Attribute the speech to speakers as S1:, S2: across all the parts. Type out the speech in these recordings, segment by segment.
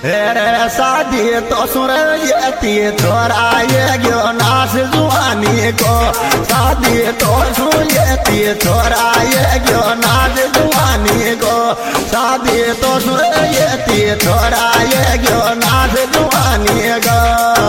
S1: रे शादी तो सुर ये थोड़ा ये गयो नास जुआनी को शादी तो सुन ये थोड़ा ये गयो नास जुआनी को शादी तो सुन ये थोड़ा ये गयो नास जुआनी को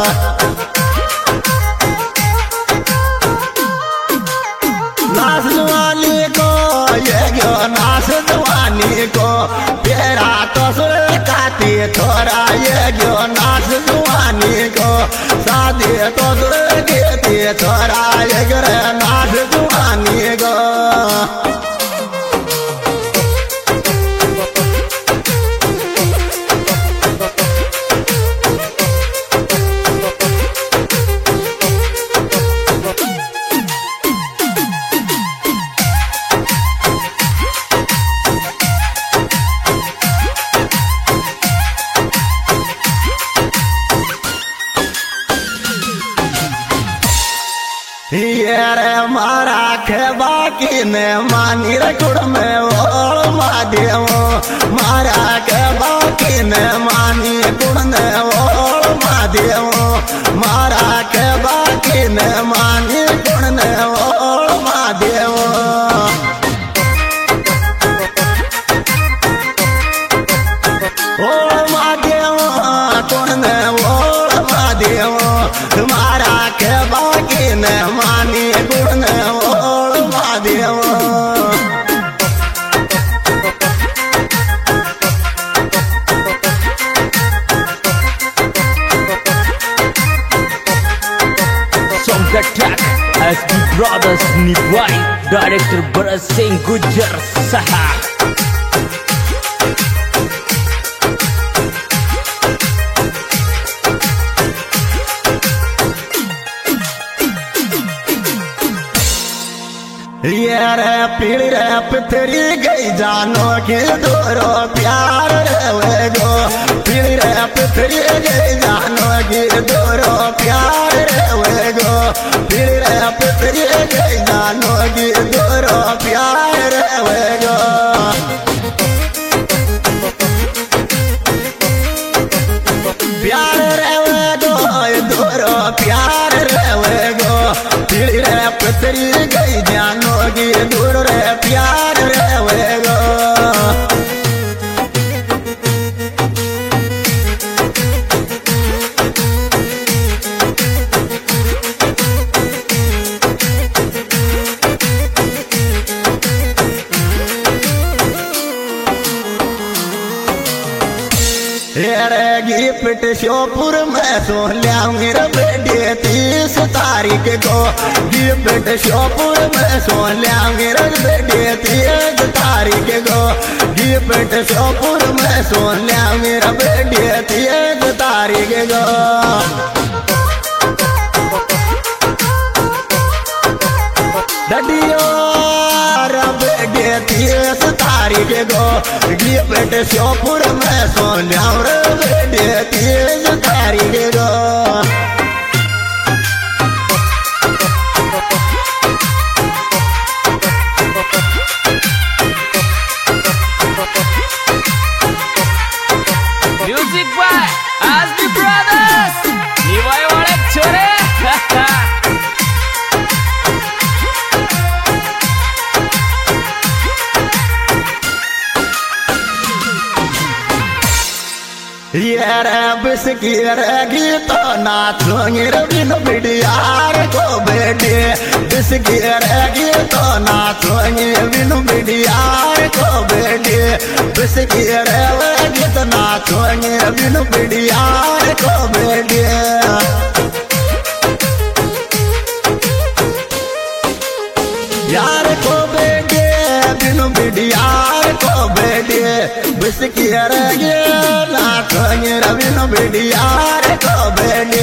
S1: नास जुआनी को ये गयो नास जुआनी को तेरा तो सुर थोड़ा ये गयो नाच जुआनी को शादी तो सुरगीती थोड़ा ये गयो नाच जुआनी को रे मारा के बाकी ने मानी रे कुड़ में ओल महादेव मारा के बाकी ने मानी कुड़ ने ओल महादेव मारा के बाकी ने मानी कुड़ ने ओल महादेव ओल महादेव कुड़ ने ओल महादेव तुम्हारा के बाकी ने मानी गुण ने ओल Mahadev
S2: Song track as the brothers Nibwai, director Bharat Singh Gujjar Sahab.
S1: ये रे पीड़ी रे पथरी गई जानो के दोरो प्यार रे गो पीड़ी रे पथरी गई जानो के दोरो प्यार रे गो पीड़ी रे पथरी गई जानो के दोरो प्यार रे गो प्यार रे गो दोरो प्यार रे गो पीड़ी रे पथरी गई जानो की दूर रे प्यार रे गो रे गिफ्ट श्योपुर में सो लियाऊंगी रे बेटे 30 तारीख को गिफ्ट श्योपुर में सो लियाऊंगी रे बेटे 30 तारीख को गिफ्ट श्योपुर में सो लियाऊंगी रे बेटे 30 तारीख को डडियो बेटे 30 तारीख को गिफ्ट श्योपुर में सो लियाऊं रे बेटे 30 तारीख को
S2: Music by Asli Brothers, Nibwai wale chore.
S1: ये रे बिस्की रे गीतो नाचूंगी रे बिन बिडियार को बेटे बिस्की रे गीतो नाचूंगी बिन बिडियार को बेटे बिस्की रे गीत नाचूंगी बिन बिडियार को बेटे यार को बेटे बिन बिडियार को बेटे बिस्की रे नाचूंगी रे बिन बिडियार को बेटे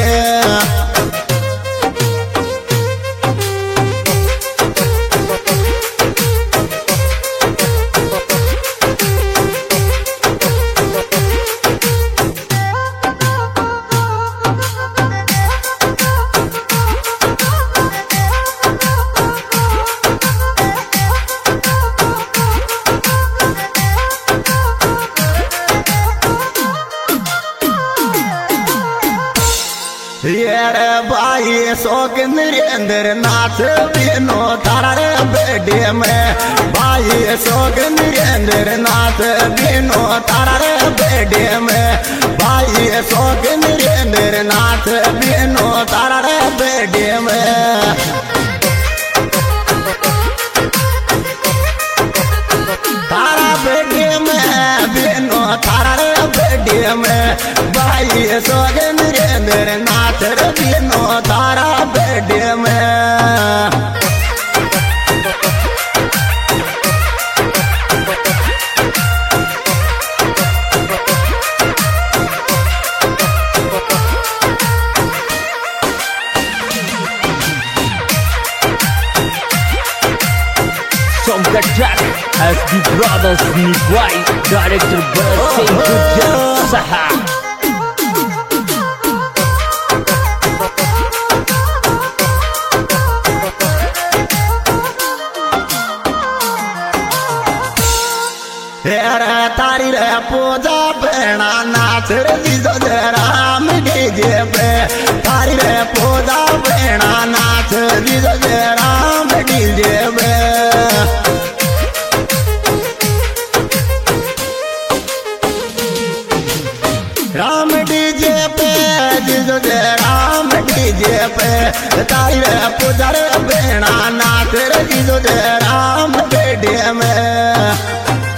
S1: शोक नरेंद्र नाथ बिनो तारा रे बेडे में भाई शोक नरेंद्र नाथ बिनो तारा रे बेडे में भाई शोक नरेंद्र नाथ बिनो तारा रे बेडे में तारा बेडे में बिनो तारा रे बेडे में भाई शोक नरेंद्र नाथ बिनो तारा बेडे में
S2: From the track as the brothers Nivai, director Bharat Singh Gujjar Saha.
S1: तारी रे पूजा बेना नाच रे राम डीजे पे तारी रे पूजा बेना नाच रे राम डीजे पे राम डीजे पे राम डीजे पे तारी रे पूजा रे बेना नाच रे राम बेडे में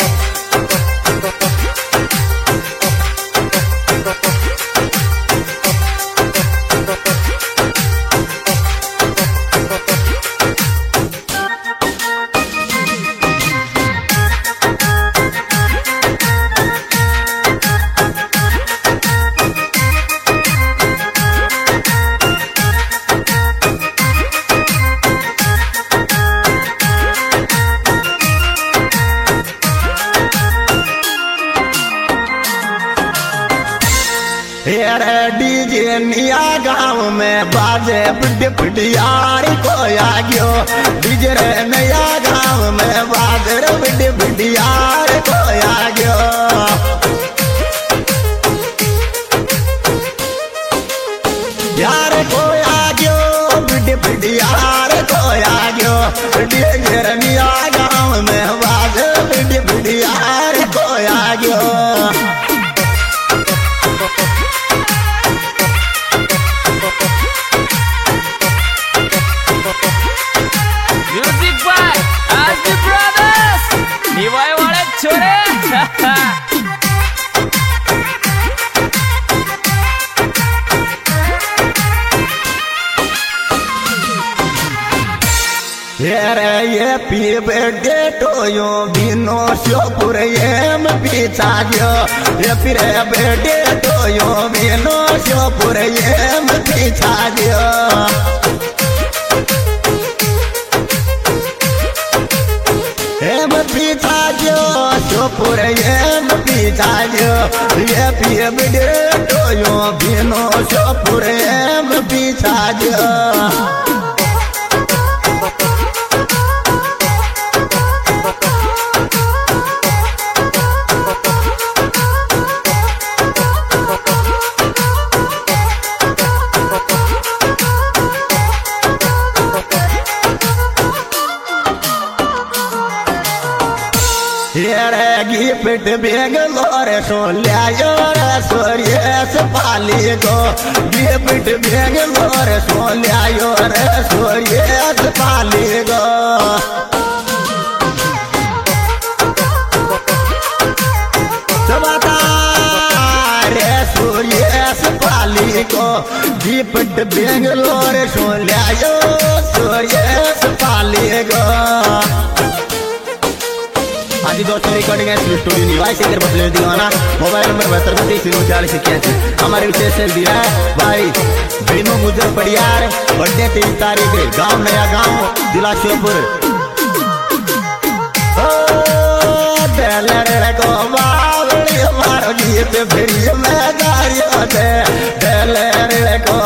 S1: डीजे निया गाँव में बाजे बुढ़े बुढ़ियार को आ गयो डीजे रे नया गाँव में बाजे रे बुढ़े बुढ़ियार को आ गयो यार को आ गयो बुढ़े बुढ़ियार को आ गयो डीजे रे निया गाँव में बाजे बुढ़े बुढ़ियार को आ गयो
S2: Music by as the brothers Nivai wale chore.
S1: ये पी बेडे टोयो बिनो श्योपुर ये में पीछा जो ये फिर बेडे टोयो बिनो श्योपुर ये में पीछा जो ये में पीछा जो श्योपुर ये में पीछा जो ये पी बेडे टोयो बिनो श्योपुर ये में पीछा जो गिफ्ट बेंगलोर सो लिया सूर्य पाली को गिफ्ट बेंगलोर सो लिया सूर्य पाली को रे सूर्य पाली को गिफ्ट बेंगलोर सो लिया सूर्य पाली को आज दोस्तों रिकॉर्डिंग है स्टूडियो निवाई शेखर बदले दीवाना मोबाइल नंबर 72 हमारे विशेष से दिया है भाई भीमो गुजर पड़ियार बर्थडे 23 तारीख गांव नया गांव जिला श्योपुर को बावड़ी मारो गीत फिर में गारियों दे को